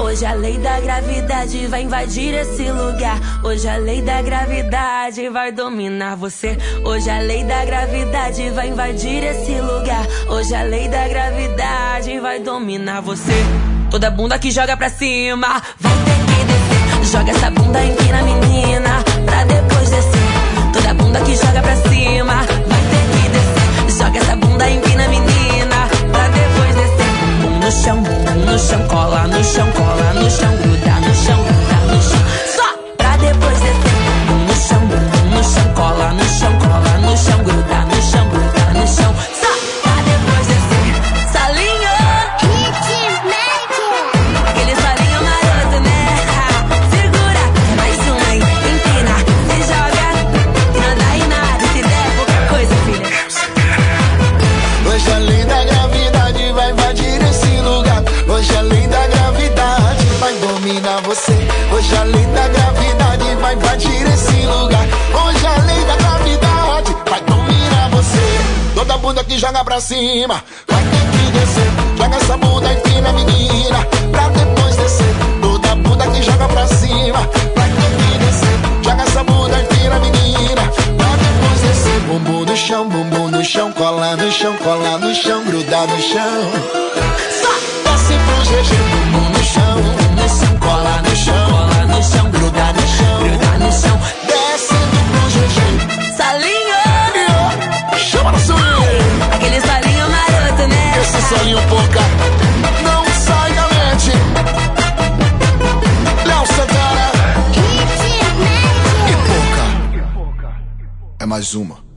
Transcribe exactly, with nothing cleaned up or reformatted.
Hoje a lei da gravidade vai invadir esse lugar. Hoje a lei da gravidade vai dominar você. Hoje a lei da gravidade vai invadir esse lugar. Hoje a lei da gravidade vai dominar você. Toda bunda que joga pra cima vai ter que descer. Joga essa bunda, empina, menina, pra depois descer. Toda bunda que joga pra cima vai ter que descer. Joga essa bunda, empina, menina, pra depois descer. Bum no chão, bum no chão, cola no chão, cola no chão, gruda no chão, gruda no chão, só pra depois descer. Bum no chão, bum no chão, cola no chão, cola no chão, gruda no chão, gruda no chão, só pra depois descer. Salinho, aquele salinho maroto, né? Segura, é mais uma, hein? Empina, se joga, e não dá em nada, se der pouca coisa, filha. Hoje a lei da gravidade vai invadir esse lugar. Hoje a lei da gravidade vai dominar você. Hoje a lei da gravidade vai invadir esse lugar. Hoje a lei da gravidade vai dominar você. Toda bunda que joga pra cima vai ter que descer. Joga essa bunda, empina, menina, pra depois descer. Toda bunda que joga pra cima vai ter que descer. Joga essa bunda, empina, menina, pra depois descer. Bumbum no chão, bumbum no chão, cola no chão, cola no chão, gruda no chão. Só desce pro G G. Bumbum no chão, no chão, cola no chão, cola no chão, gruda no chão, gruda no chão. Descendo pro G G. Salinho, Chama no swing. aquele salinho maroto, né? Esse solinho pouca não sai da mente. Léo Santana e pouca é mais uma.